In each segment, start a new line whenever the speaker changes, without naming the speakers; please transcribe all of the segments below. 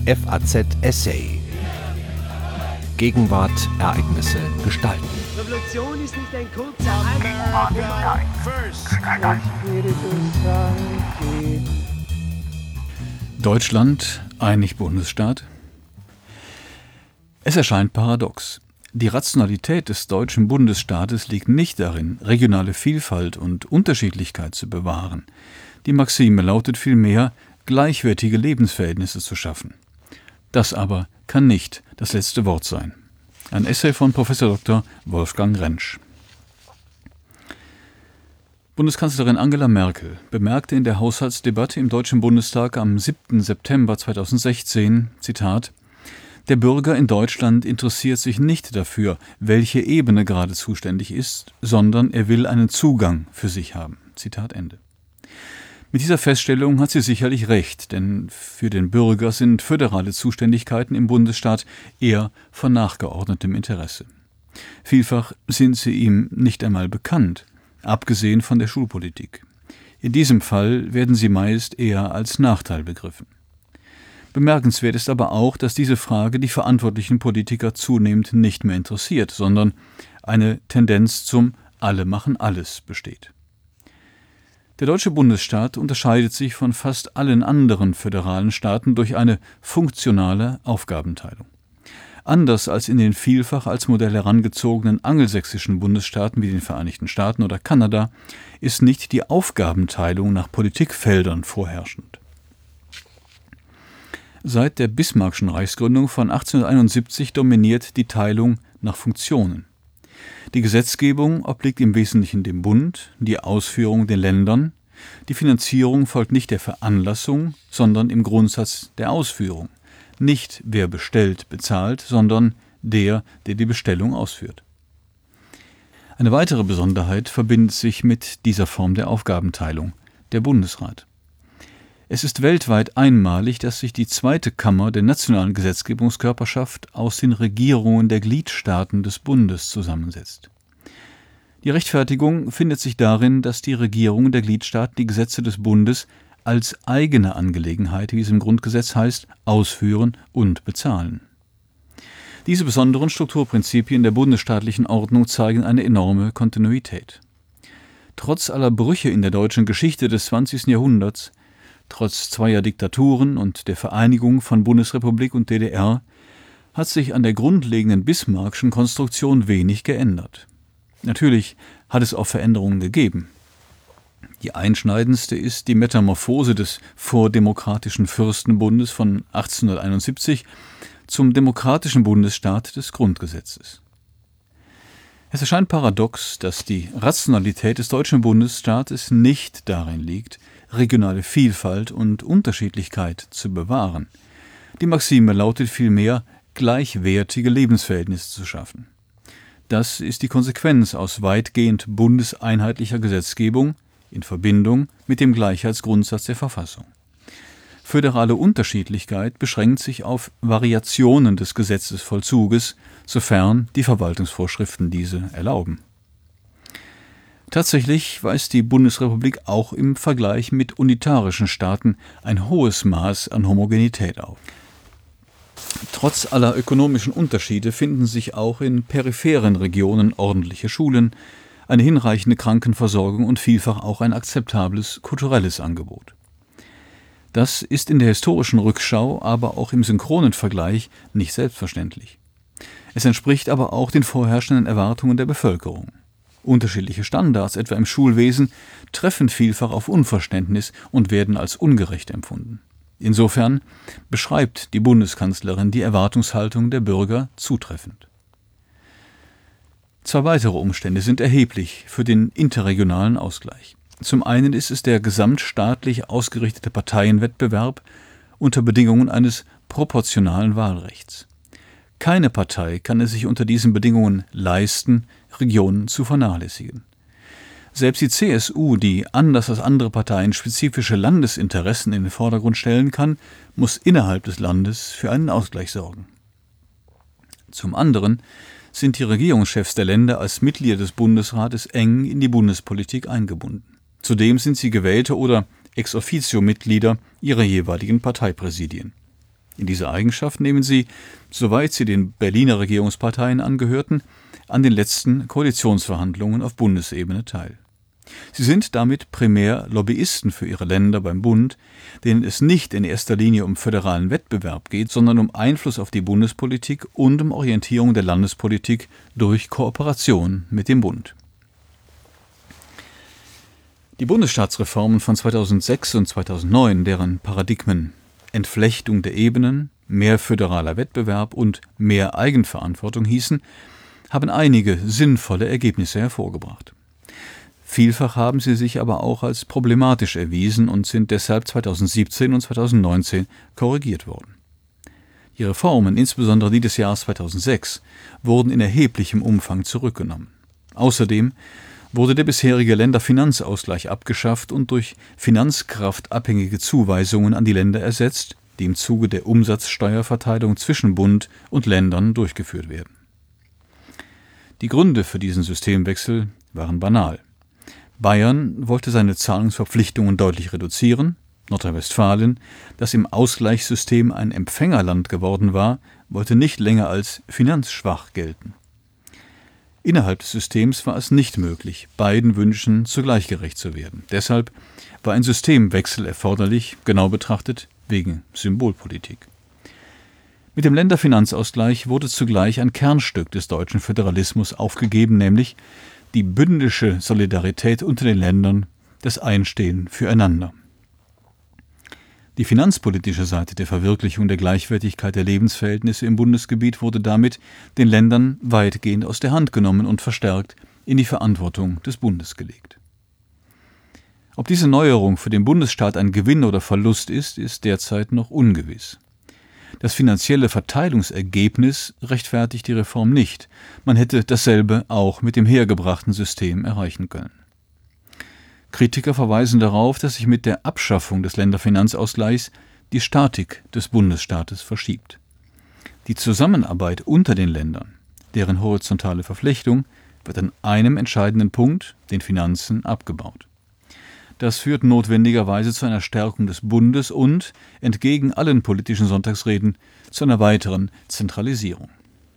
FAZ Essay. Gegenwart, Ereignisse, Gestalten.
Revolution ist nicht ein kurzer
Deutschland, ein Nicht-Bundesstaat? Es erscheint paradox. Die Rationalität des deutschen Bundesstaates liegt nicht darin, regionale Vielfalt und Unterschiedlichkeit zu bewahren. Die Maxime lautet vielmehr, gleichwertige Lebensverhältnisse zu schaffen. Das aber kann nicht das letzte Wort sein. Ein Essay von Prof. Dr. Wolfgang Rentsch. Bundeskanzlerin Angela Merkel bemerkte in der Haushaltsdebatte im Deutschen Bundestag am 7. September 2016, Zitat, der Bürger in Deutschland interessiert sich nicht dafür, welche Ebene gerade zuständig ist, sondern er will einen Zugang für sich haben. Zitat Ende. Mit dieser Feststellung hat sie sicherlich recht, denn für den Bürger sind föderale Zuständigkeiten im Bundesstaat eher von nachgeordnetem Interesse. Vielfach sind sie ihm nicht einmal bekannt, abgesehen von der Schulpolitik. In diesem Fall werden sie meist eher als Nachteil begriffen. Bemerkenswert ist aber auch, dass diese Frage die verantwortlichen Politiker zunehmend nicht mehr interessiert, sondern eine Tendenz zum Alle machen alles besteht. Der deutsche Bundesstaat unterscheidet sich von fast allen anderen föderalen Staaten durch eine funktionale Aufgabenteilung. Anders als in den vielfach als Modell herangezogenen angelsächsischen Bundesstaaten wie den Vereinigten Staaten oder Kanada ist nicht die Aufgabenteilung nach Politikfeldern vorherrschend. Seit der Bismarckschen Reichsgründung von 1871 dominiert die Teilung nach Funktionen. Die Gesetzgebung obliegt im Wesentlichen dem Bund, die Ausführung den Ländern, die Finanzierung folgt nicht der Veranlassung, sondern im Grundsatz der Ausführung. Nicht wer bestellt, bezahlt, sondern der die Bestellung ausführt. Eine weitere Besonderheit verbindet sich mit dieser Form der Aufgabenteilung, der Bundesrat. Es ist weltweit einmalig, dass sich die zweite Kammer der nationalen Gesetzgebungskörperschaft aus den Regierungen der Gliedstaaten des Bundes zusammensetzt. Die Rechtfertigung findet sich darin, dass die Regierungen der Gliedstaaten die Gesetze des Bundes als eigene Angelegenheit, wie es im Grundgesetz heißt, ausführen und bezahlen. Diese besonderen Strukturprinzipien der bundesstaatlichen Ordnung zeigen eine enorme Kontinuität. Trotz aller Brüche in der deutschen Geschichte des 20. Jahrhunderts, trotz zweier Diktaturen und der Vereinigung von Bundesrepublik und DDR hat sich an der grundlegenden bismarckschen Konstruktion wenig geändert. Natürlich hat es auch Veränderungen gegeben. Die einschneidendste ist die Metamorphose des vordemokratischen Fürstenbundes von 1871 zum demokratischen Bundesstaat des Grundgesetzes. Es erscheint paradox, dass die Rationalität des deutschen Bundesstaates nicht darin liegt, regionale Vielfalt und Unterschiedlichkeit zu bewahren. Die Maxime lautet vielmehr, gleichwertige Lebensverhältnisse zu schaffen. Das ist die Konsequenz aus weitgehend bundeseinheitlicher Gesetzgebung in Verbindung mit dem Gleichheitsgrundsatz der Verfassung. Föderale Unterschiedlichkeit beschränkt sich auf Variationen des Gesetzesvollzuges, sofern die Verwaltungsvorschriften diese erlauben. Tatsächlich weist die Bundesrepublik auch im Vergleich mit unitarischen Staaten ein hohes Maß an Homogenität auf. Trotz aller ökonomischen Unterschiede finden sich auch in peripheren Regionen ordentliche Schulen, eine hinreichende Krankenversorgung und vielfach auch ein akzeptables kulturelles Angebot. Das ist in der historischen Rückschau, aber auch im synchronen Vergleich nicht selbstverständlich. Es entspricht aber auch den vorherrschenden Erwartungen der Bevölkerung. Unterschiedliche Standards, etwa im Schulwesen, treffen vielfach auf Unverständnis und werden als ungerecht empfunden. Insofern beschreibt die Bundeskanzlerin die Erwartungshaltung der Bürger zutreffend. Zwei weitere Umstände sind erheblich für den interregionalen Ausgleich. Zum einen ist es der gesamtstaatlich ausgerichtete Parteienwettbewerb unter Bedingungen eines proportionalen Wahlrechts. Keine Partei kann es sich unter diesen Bedingungen leisten, Regionen zu vernachlässigen. Selbst die CSU, die anders als andere Parteien spezifische Landesinteressen in den Vordergrund stellen kann, muss innerhalb des Landes für einen Ausgleich sorgen. Zum anderen sind die Regierungschefs der Länder als Mitglieder des Bundesrates eng in die Bundespolitik eingebunden. Zudem sind sie gewählte oder Ex-officio-Mitglieder ihrer jeweiligen Parteipräsidien. In dieser Eigenschaft nehmen sie, soweit sie den Berliner Regierungsparteien angehörten, an den letzten Koalitionsverhandlungen auf Bundesebene teil. Sie sind damit primär Lobbyisten für ihre Länder beim Bund, denen es nicht in erster Linie um föderalen Wettbewerb geht, sondern um Einfluss auf die Bundespolitik und um Orientierung der Landespolitik durch Kooperation mit dem Bund. Die Bundesstaatsreformen von 2006 und 2009, deren Paradigmen Entflechtung der Ebenen, mehr föderaler Wettbewerb und mehr Eigenverantwortung hießen, haben einige sinnvolle Ergebnisse hervorgebracht. Vielfach haben sie sich aber auch als problematisch erwiesen und sind deshalb 2017 und 2019 korrigiert worden. Die Reformen, insbesondere die des Jahres 2006, wurden in erheblichem Umfang zurückgenommen. Außerdem wurde der bisherige Länderfinanzausgleich abgeschafft und durch finanzkraftabhängige Zuweisungen an die Länder ersetzt, die im Zuge der Umsatzsteuerverteilung zwischen Bund und Ländern durchgeführt werden. Die Gründe für diesen Systemwechsel waren banal. Bayern wollte seine Zahlungsverpflichtungen deutlich reduzieren, Nordrhein-Westfalen, das im Ausgleichssystem ein Empfängerland geworden war, wollte nicht länger als finanzschwach gelten. Innerhalb des Systems war es nicht möglich, beiden Wünschen zugleich gerecht zu werden. Deshalb war ein Systemwechsel erforderlich, genau betrachtet wegen Symbolpolitik. Mit dem Länderfinanzausgleich wurde zugleich ein Kernstück des deutschen Föderalismus aufgegeben, nämlich die bündische Solidarität unter den Ländern, das Einstehen füreinander. Die finanzpolitische Seite der Verwirklichung der Gleichwertigkeit der Lebensverhältnisse im Bundesgebiet wurde damit den Ländern weitgehend aus der Hand genommen und verstärkt in die Verantwortung des Bundes gelegt. Ob diese Neuerung für den Bundesstaat ein Gewinn oder Verlust ist, ist derzeit noch ungewiss. Das finanzielle Verteilungsergebnis rechtfertigt die Reform nicht. Man hätte dasselbe auch mit dem hergebrachten System erreichen können. Kritiker verweisen darauf, dass sich mit der Abschaffung des Länderfinanzausgleichs die Statik des Bundesstaates verschiebt. Die Zusammenarbeit unter den Ländern, deren horizontale Verflechtung, wird an einem entscheidenden Punkt, den Finanzen, abgebaut. Das führt notwendigerweise zu einer Stärkung des Bundes und, entgegen allen politischen Sonntagsreden, zu einer weiteren Zentralisierung.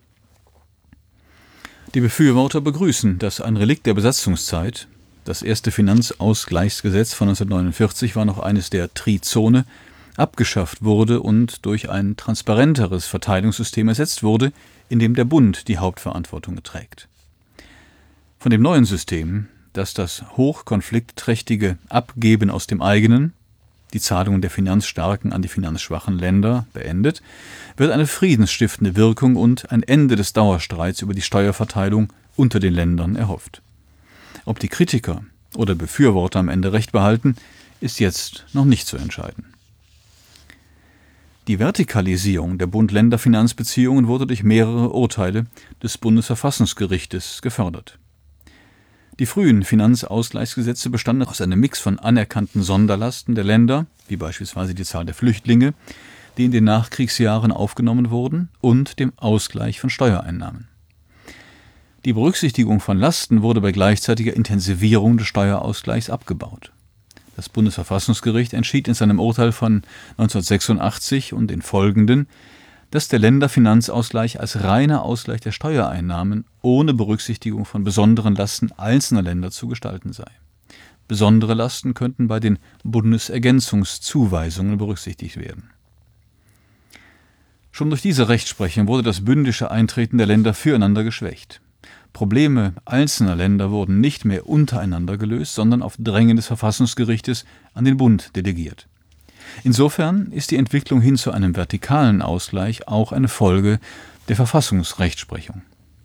Die Befürworter begrüßen, dass ein Relikt der Besatzungszeit, das erste Finanzausgleichsgesetz von 1949 war noch eines der Trizone, abgeschafft wurde und durch ein transparenteres Verteilungssystem ersetzt wurde, in dem der Bund die Hauptverantwortung trägt. Von dem neuen System, das das hochkonfliktträchtige Abgeben aus dem eigenen, die Zahlungen der Finanzstarken an die finanzschwachen Länder, beendet, wird eine friedensstiftende Wirkung und ein Ende des Dauerstreits über die Steuerverteilung unter den Ländern erhofft. Ob die Kritiker oder Befürworter am Ende Recht behalten, ist jetzt noch nicht zu entscheiden. Die Vertikalisierung der Bund-Länder-Finanzbeziehungen wurde durch mehrere Urteile des Bundesverfassungsgerichtes gefördert. Die frühen Finanzausgleichsgesetze bestanden aus einem Mix von anerkannten Sonderlasten der Länder, wie beispielsweise die Zahl der Flüchtlinge, die in den Nachkriegsjahren aufgenommen wurden, und dem Ausgleich von Steuereinnahmen. Die Berücksichtigung von Lasten wurde bei gleichzeitiger Intensivierung des Steuerausgleichs abgebaut. Das Bundesverfassungsgericht entschied in seinem Urteil von 1986 und den folgenden, dass der Länderfinanzausgleich als reiner Ausgleich der Steuereinnahmen ohne Berücksichtigung von besonderen Lasten einzelner Länder zu gestalten sei. Besondere Lasten könnten bei den Bundesergänzungszuweisungen berücksichtigt werden. Schon durch diese Rechtsprechung wurde das bündische Eintreten der Länder füreinander geschwächt. Probleme einzelner Länder wurden nicht mehr untereinander gelöst, sondern auf Drängen des Verfassungsgerichtes an den Bund delegiert. Insofern ist die Entwicklung hin zu einem vertikalen Ausgleich auch eine Folge der Verfassungsrechtsprechung.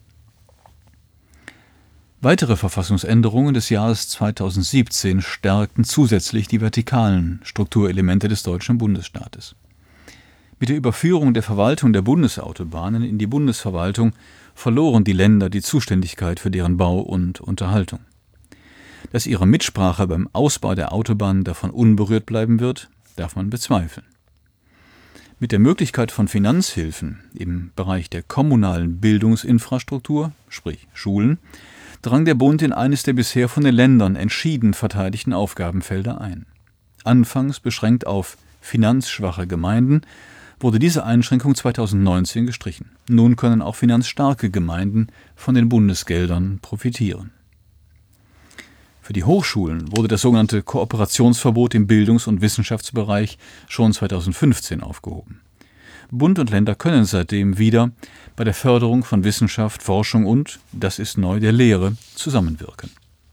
Weitere Verfassungsänderungen des Jahres 2017 stärkten zusätzlich die vertikalen Strukturelemente des deutschen Bundesstaates. Mit der Überführung der Verwaltung der Bundesautobahnen in die Bundesverwaltung verloren die Länder die Zuständigkeit für deren Bau und Unterhaltung. Dass ihre Mitsprache beim Ausbau der Autobahnen davon unberührt bleiben wird, darf man bezweifeln. Mit der Möglichkeit von Finanzhilfen im Bereich der kommunalen Bildungsinfrastruktur, sprich Schulen, drang der Bund in eines der bisher von den Ländern entschieden verteidigten Aufgabenfelder ein. Anfangs beschränkt auf finanzschwache Gemeinden, wurde diese Einschränkung 2019 gestrichen. Nun können auch finanzstarke Gemeinden von den Bundesgeldern profitieren. Für die Hochschulen wurde das sogenannte Kooperationsverbot im Bildungs- und Wissenschaftsbereich schon 2015 aufgehoben. Bund und Länder können seitdem wieder bei der Förderung von Wissenschaft, Forschung und, das ist neu, der Lehre zusammenwirken.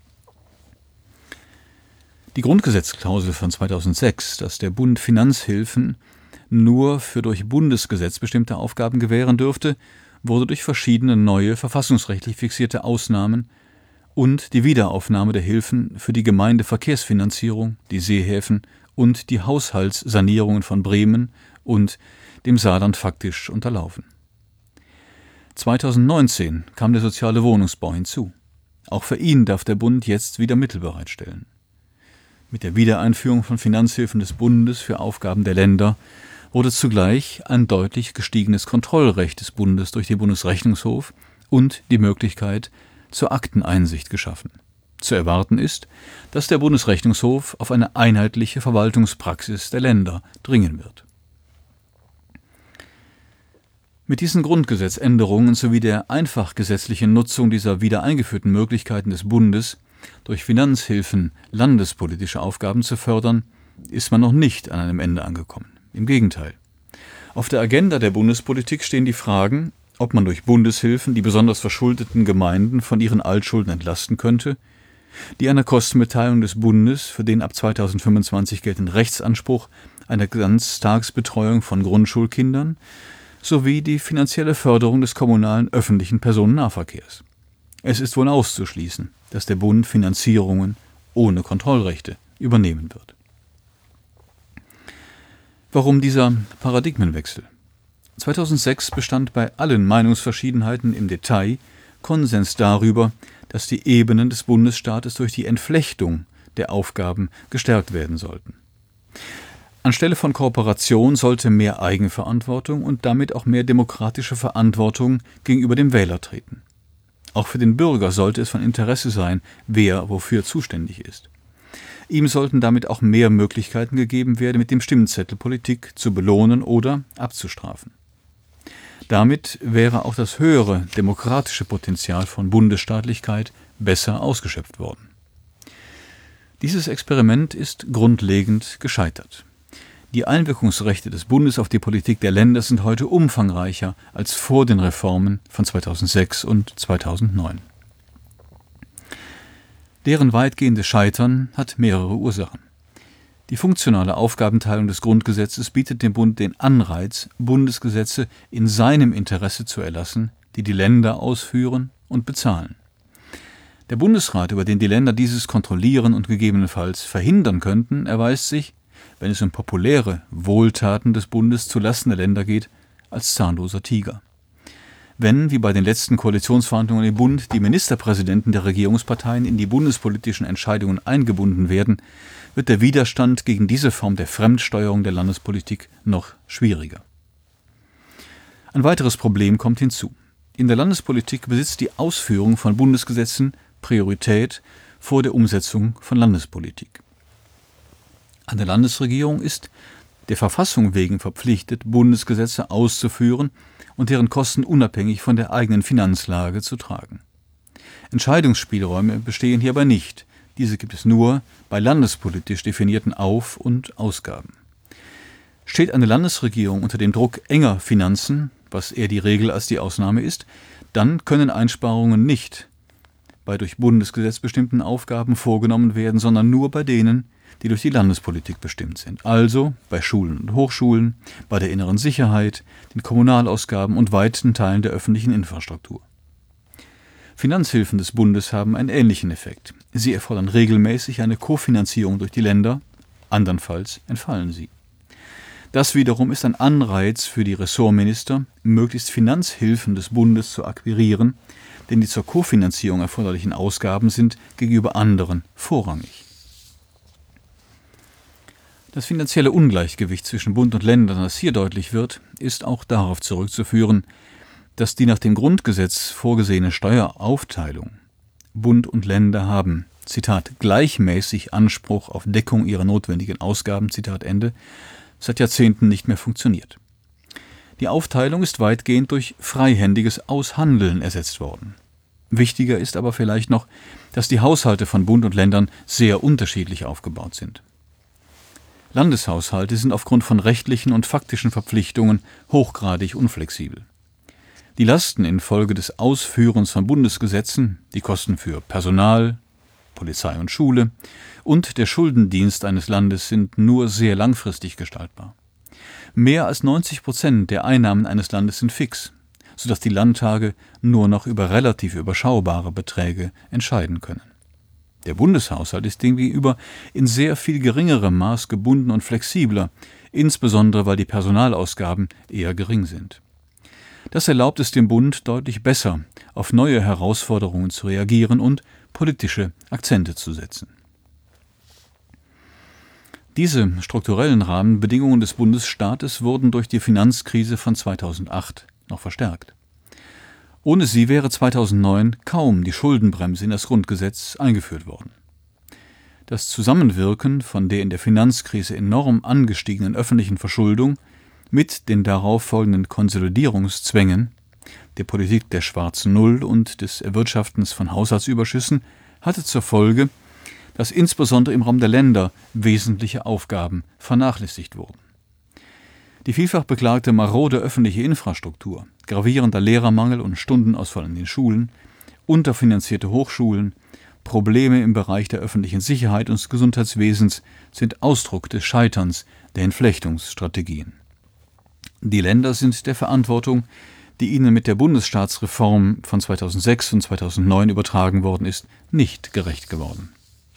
Die Grundgesetzklausel von 2006, dass der Bund Finanzhilfen nur für durch Bundesgesetz bestimmte Aufgaben gewähren dürfte, wurde durch verschiedene neue verfassungsrechtlich fixierte Ausnahmen und die Wiederaufnahme der Hilfen für die Gemeindeverkehrsfinanzierung, die Seehäfen und die Haushaltssanierungen von Bremen und dem Saarland faktisch unterlaufen. 2019 kam der soziale Wohnungsbau hinzu. Auch für ihn darf der Bund jetzt wieder Mittel bereitstellen. Mit der Wiedereinführung von Finanzhilfen des Bundes für Aufgaben der Länder wurde zugleich ein deutlich gestiegenes Kontrollrecht des Bundes durch den Bundesrechnungshof und die Möglichkeit zur Akteneinsicht geschaffen. Zu erwarten ist, dass der Bundesrechnungshof auf eine einheitliche Verwaltungspraxis der Länder dringen wird. Mit diesen Grundgesetzänderungen sowie der einfach gesetzlichen Nutzung dieser wieder eingeführten Möglichkeiten des Bundes, durch Finanzhilfen landespolitische Aufgaben zu fördern, ist man noch nicht an einem Ende angekommen. Im Gegenteil. Auf der Agenda der Bundespolitik stehen die Fragen, ob man durch Bundeshilfen die besonders verschuldeten Gemeinden von ihren Altschulden entlasten könnte, die einer Kostenbeteiligung des Bundes für den ab 2025 geltenden Rechtsanspruch einer Ganztagsbetreuung von Grundschulkindern sowie die finanzielle Förderung des kommunalen öffentlichen Personennahverkehrs. Es ist wohl auszuschließen, dass der Bund Finanzierungen ohne Kontrollrechte übernehmen wird. Warum dieser Paradigmenwechsel? 2006 bestand bei allen Meinungsverschiedenheiten im Detail Konsens darüber, dass die Ebenen des Bundesstaates durch die Entflechtung der Aufgaben gestärkt werden sollten. Anstelle von Kooperation sollte mehr Eigenverantwortung und damit auch mehr demokratische Verantwortung gegenüber dem Wähler treten. Auch für den Bürger sollte es von Interesse sein, wer wofür zuständig ist. Ihm sollten damit auch mehr Möglichkeiten gegeben werden, mit dem Stimmzettel Politik zu belohnen oder abzustrafen. Damit wäre auch das höhere demokratische Potenzial von Bundesstaatlichkeit besser ausgeschöpft worden. Dieses Experiment ist grundlegend gescheitert. Die Einwirkungsrechte des Bundes auf die Politik der Länder sind heute umfangreicher als vor den Reformen von 2006 und 2009. Deren weitgehendes Scheitern hat mehrere Ursachen. Die funktionale Aufgabenteilung des Grundgesetzes bietet dem Bund den Anreiz, Bundesgesetze in seinem Interesse zu erlassen, die die Länder ausführen und bezahlen. Der Bundesrat, über den die Länder dieses kontrollieren und gegebenenfalls verhindern könnten, erweist sich, wenn es um populäre Wohltaten des Bundes zulasten der Länder geht, als zahnloser Tiger. Wenn, wie bei den letzten Koalitionsverhandlungen im Bund, die Ministerpräsidenten der Regierungsparteien in die bundespolitischen Entscheidungen eingebunden werden, wird der Widerstand gegen diese Form der Fremdsteuerung der Landespolitik noch schwieriger. Ein weiteres Problem kommt hinzu. In der Landespolitik besitzt die Ausführung von Bundesgesetzen Priorität vor der Umsetzung von Landespolitik. An der Landesregierung ist der Verfassung wegen verpflichtet, Bundesgesetze auszuführen und deren Kosten unabhängig von der eigenen Finanzlage zu tragen. Entscheidungsspielräume bestehen hierbei nicht. Diese gibt es nur bei landespolitisch definierten Auf- und Ausgaben. Steht eine Landesregierung unter dem Druck enger Finanzen, was eher die Regel als die Ausnahme ist, dann können Einsparungen nicht bei durch Bundesgesetz bestimmten Aufgaben vorgenommen werden, sondern nur bei denen, die durch die Landespolitik bestimmt sind, also bei Schulen und Hochschulen, bei der inneren Sicherheit, den Kommunalausgaben und weiten Teilen der öffentlichen Infrastruktur. Finanzhilfen des Bundes haben einen ähnlichen Effekt. Sie erfordern regelmäßig eine Kofinanzierung durch die Länder, andernfalls entfallen sie. Das wiederum ist ein Anreiz für die Ressortminister, möglichst Finanzhilfen des Bundes zu akquirieren, denn die zur Kofinanzierung erforderlichen Ausgaben sind gegenüber anderen vorrangig. Das finanzielle Ungleichgewicht zwischen Bund und Ländern, das hier deutlich wird, ist auch darauf zurückzuführen, dass die nach dem Grundgesetz vorgesehene Steueraufteilung Bund und Länder haben, Zitat, gleichmäßig Anspruch auf Deckung ihrer notwendigen Ausgaben, Zitat Ende, seit Jahrzehnten nicht mehr funktioniert. Die Aufteilung ist weitgehend durch freihändiges Aushandeln ersetzt worden. Wichtiger ist aber vielleicht noch, dass die Haushalte von Bund und Ländern sehr unterschiedlich aufgebaut sind. Landeshaushalte sind aufgrund von rechtlichen und faktischen Verpflichtungen hochgradig unflexibel. Die Lasten infolge des Ausführens von Bundesgesetzen, die Kosten für Personal, Polizei und Schule und der Schuldendienst eines Landes sind nur sehr langfristig gestaltbar. Mehr als 90% der Einnahmen eines Landes sind fix, sodass die Landtage nur noch über relativ überschaubare Beträge entscheiden können. Der Bundeshaushalt ist demgegenüber in sehr viel geringerem Maß gebunden und flexibler, insbesondere weil die Personalausgaben eher gering sind. Das erlaubt es dem Bund deutlich besser, auf neue Herausforderungen zu reagieren und politische Akzente zu setzen. Diese strukturellen Rahmenbedingungen des Bundesstaates wurden durch die Finanzkrise von 2008 noch verstärkt. Ohne sie wäre 2009 kaum die Schuldenbremse in das Grundgesetz eingeführt worden. Das Zusammenwirken von der in der Finanzkrise enorm angestiegenen öffentlichen Verschuldung mit den darauf folgenden Konsolidierungszwängen, der Politik der schwarzen Null und des Erwirtschaftens von Haushaltsüberschüssen hatte zur Folge, dass insbesondere im Raum der Länder wesentliche Aufgaben vernachlässigt wurden. Die vielfach beklagte marode öffentliche Infrastruktur, gravierender Lehrermangel und Stundenausfall in den Schulen, unterfinanzierte Hochschulen, Probleme im Bereich der öffentlichen Sicherheit und des Gesundheitswesens sind Ausdruck des Scheiterns der Entflechtungsstrategien. Die Länder sind der Verantwortung, die ihnen mit der Bundesstaatsreform von 2006 und 2009 übertragen worden ist, nicht gerecht geworden.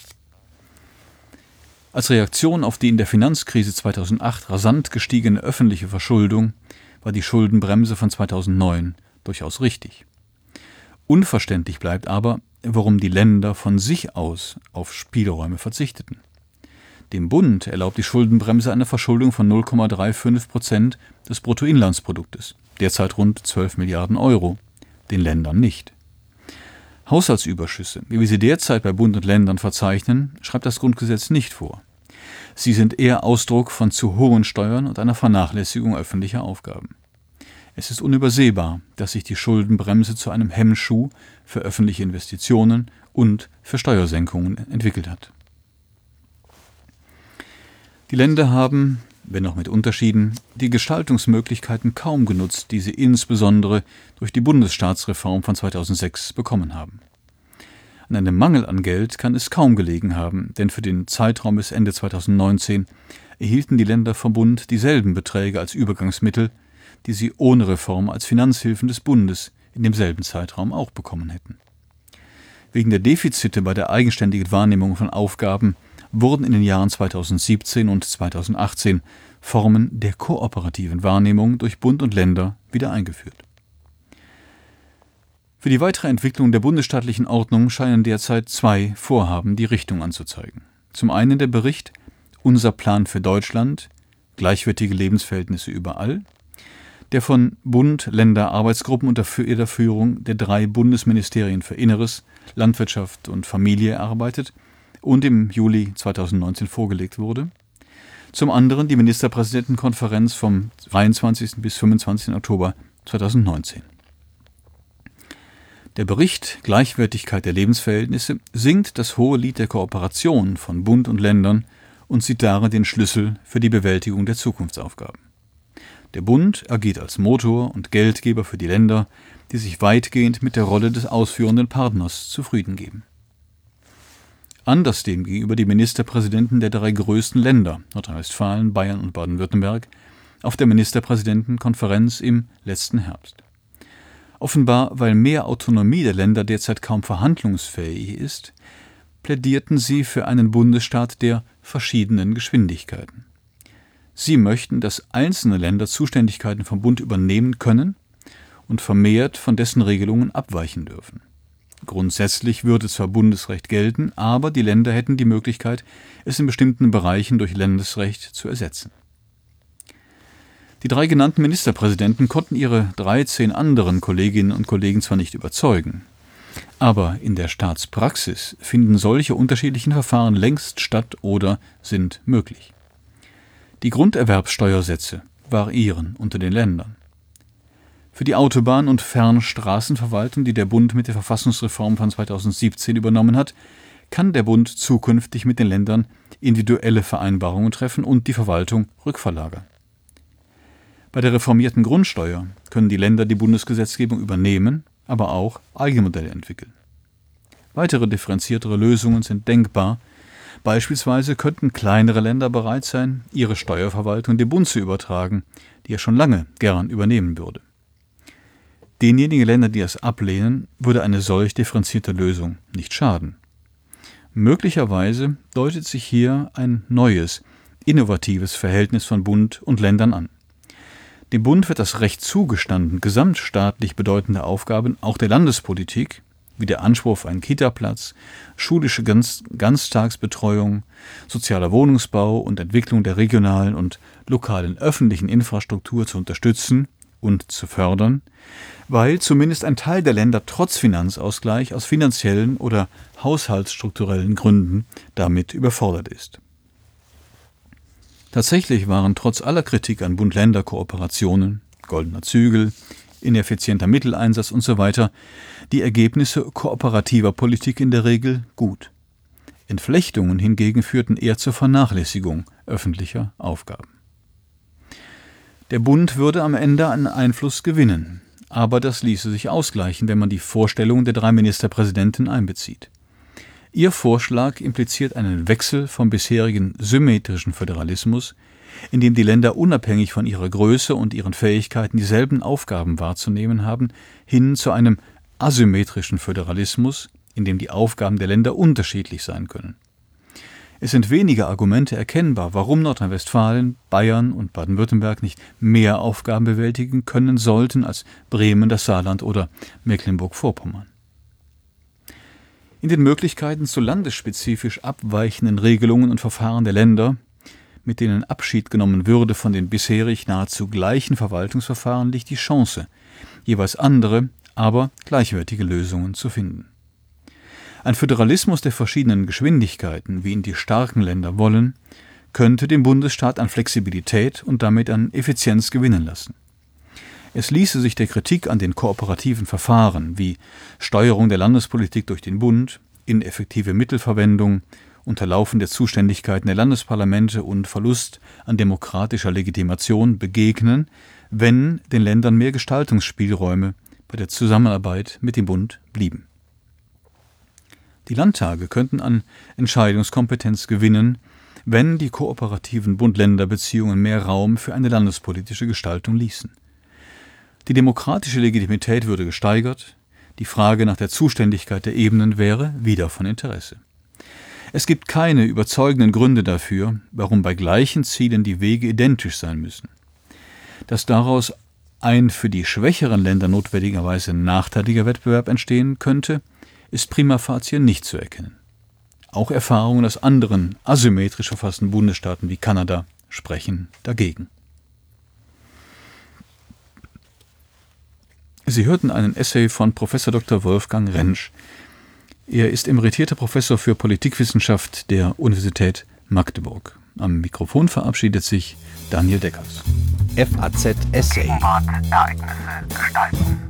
Als Reaktion auf die in der Finanzkrise 2008 rasant gestiegene öffentliche Verschuldung war die Schuldenbremse von 2009 durchaus richtig. Unverständlich bleibt aber, warum die Länder von sich aus auf Spielräume verzichteten. Dem Bund erlaubt die Schuldenbremse eine Verschuldung von 0,35% des Bruttoinlandsproduktes, derzeit rund 12 Milliarden Euro, den Ländern nicht. Haushaltsüberschüsse, wie wir sie derzeit bei Bund und Ländern verzeichnen, schreibt das Grundgesetz nicht vor. Sie sind eher Ausdruck von zu hohen Steuern und einer Vernachlässigung öffentlicher Aufgaben. Es ist unübersehbar, dass sich die Schuldenbremse zu einem Hemmschuh für öffentliche Investitionen und für Steuersenkungen entwickelt hat. Die Länder haben, wenn auch mit Unterschieden, die Gestaltungsmöglichkeiten kaum genutzt, die sie insbesondere durch die Bundesstaatsreform von 2006 bekommen haben. An einem Mangel an Geld kann es kaum gelegen haben, denn für den Zeitraum bis Ende 2019 erhielten die Länder vom Bund dieselben Beträge als Übergangsmittel, die sie ohne Reform als Finanzhilfen des Bundes in demselben Zeitraum auch bekommen hätten. Wegen der Defizite bei der eigenständigen Wahrnehmung von Aufgaben wurden in den Jahren 2017 und 2018 Formen der kooperativen Wahrnehmung durch Bund und Länder wieder eingeführt. Für die weitere Entwicklung der bundesstaatlichen Ordnung scheinen derzeit zwei Vorhaben die Richtung anzuzeigen. Zum einen der Bericht »Unser Plan für Deutschland – gleichwertige Lebensverhältnisse überall«, der von Bund, Länder, Arbeitsgruppen unter der Führung der 3 Bundesministerien für Inneres, Landwirtschaft und Familie erarbeitet und im Juli 2019 vorgelegt wurde. Zum anderen die Ministerpräsidentenkonferenz vom 23. bis 25. Oktober 2019. Der Bericht »Gleichwertigkeit der Lebensverhältnisse« singt das hohe Lied der Kooperation von Bund und Ländern und sieht darin den Schlüssel für die Bewältigung der Zukunftsaufgaben. Der Bund agiert als Motor und Geldgeber für die Länder, die sich weitgehend mit der Rolle des ausführenden Partners zufrieden geben. Anders demgegenüber die Ministerpräsidenten der 3 größten Länder, Nordrhein-Westfalen, Bayern und Baden-Württemberg, auf der Ministerpräsidentenkonferenz im letzten Herbst. Offenbar, weil mehr Autonomie der Länder derzeit kaum verhandlungsfähig ist, plädierten sie für einen Bundesstaat der verschiedenen Geschwindigkeiten. Sie möchten, dass einzelne Länder Zuständigkeiten vom Bund übernehmen können und vermehrt von dessen Regelungen abweichen dürfen. Grundsätzlich würde zwar Bundesrecht gelten, aber die Länder hätten die Möglichkeit, es in bestimmten Bereichen durch Landesrecht zu ersetzen. Die 3 genannten Ministerpräsidenten konnten ihre 13 anderen Kolleginnen und Kollegen zwar nicht überzeugen, aber in der Staatspraxis finden solche unterschiedlichen Verfahren längst statt oder sind möglich. Die Grunderwerbssteuersätze variieren unter den Ländern. Für die Autobahn- und Fernstraßenverwaltung, die der Bund mit der Verfassungsreform von 2017 übernommen hat, kann der Bund zukünftig mit den Ländern individuelle Vereinbarungen treffen und die Verwaltung rückverlagern. Bei der reformierten Grundsteuer können die Länder die Bundesgesetzgebung übernehmen, aber auch eigene Modelle entwickeln. Weitere differenziertere Lösungen sind denkbar. Beispielsweise könnten kleinere Länder bereit sein, ihre Steuerverwaltung dem Bund zu übertragen, die er schon lange gern übernehmen würde. Denjenigen Ländern, die es ablehnen, würde eine solch differenzierte Lösung nicht schaden. Möglicherweise deutet sich hier ein neues, innovatives Verhältnis von Bund und Ländern an. Dem Bund wird das Recht zugestanden, gesamtstaatlich bedeutende Aufgaben auch der Landespolitik, wie der Anspruch auf einen Kitaplatz, schulische Ganztagsbetreuung, sozialer Wohnungsbau und Entwicklung der regionalen und lokalen öffentlichen Infrastruktur zu unterstützen und zu fördern, weil zumindest ein Teil der Länder trotz Finanzausgleich aus finanziellen oder haushaltsstrukturellen Gründen damit überfordert ist. Tatsächlich waren trotz aller Kritik an Bund-Länder-Kooperationen, goldener Zügel, ineffizienter Mitteleinsatz usw. die Ergebnisse kooperativer Politik in der Regel gut. Entflechtungen hingegen führten eher zur Vernachlässigung öffentlicher Aufgaben. Der Bund würde am Ende an Einfluss gewinnen, aber das ließe sich ausgleichen, wenn man die Vorstellungen der 3 Ministerpräsidenten einbezieht. Ihr Vorschlag impliziert einen Wechsel vom bisherigen symmetrischen Föderalismus, in dem die Länder unabhängig von ihrer Größe und ihren Fähigkeiten dieselben Aufgaben wahrzunehmen haben, hin zu einem asymmetrischen Föderalismus, in dem die Aufgaben der Länder unterschiedlich sein können. Es sind wenige Argumente erkennbar, warum Nordrhein-Westfalen, Bayern und Baden-Württemberg nicht mehr Aufgaben bewältigen können sollten als Bremen, das Saarland oder Mecklenburg-Vorpommern. In den Möglichkeiten zu landesspezifisch abweichenden Regelungen und Verfahren der Länder, mit denen Abschied genommen würde von den bisherig nahezu gleichen Verwaltungsverfahren, liegt die Chance, jeweils andere, aber gleichwertige Lösungen zu finden. Ein Föderalismus der verschiedenen Geschwindigkeiten, wie ihn die starken Länder wollen, könnte den Bundesstaat an Flexibilität und damit an Effizienz gewinnen lassen. Es ließe sich der Kritik an den kooperativen Verfahren wie Steuerung der Landespolitik durch den Bund, ineffektive Mittelverwendung, Unterlaufen der Zuständigkeiten der Landesparlamente und Verlust an demokratischer Legitimation begegnen, wenn den Ländern mehr Gestaltungsspielräume bei der Zusammenarbeit mit dem Bund blieben. Die Landtage könnten an Entscheidungskompetenz gewinnen, wenn die kooperativen Bund-Länder-Beziehungen mehr Raum für eine landespolitische Gestaltung ließen. Die demokratische Legitimität würde gesteigert, die Frage nach der Zuständigkeit der Ebenen wäre wieder von Interesse. Es gibt keine überzeugenden Gründe dafür, warum bei gleichen Zielen die Wege identisch sein müssen. Dass daraus ein für die schwächeren Länder notwendigerweise nachteiliger Wettbewerb entstehen könnte, ist prima facie nicht zu erkennen. Auch Erfahrungen aus anderen asymmetrisch verfassten Bundesstaaten wie Kanada sprechen dagegen. Sie hörten einen Essay von Prof. Dr. Wolfgang Rentsch. Er ist emeritierter Professor für Politikwissenschaft der Universität Magdeburg. Am Mikrofon verabschiedet sich Daniel Deckers.
FAZ Essay.
Ereignisse gestalten.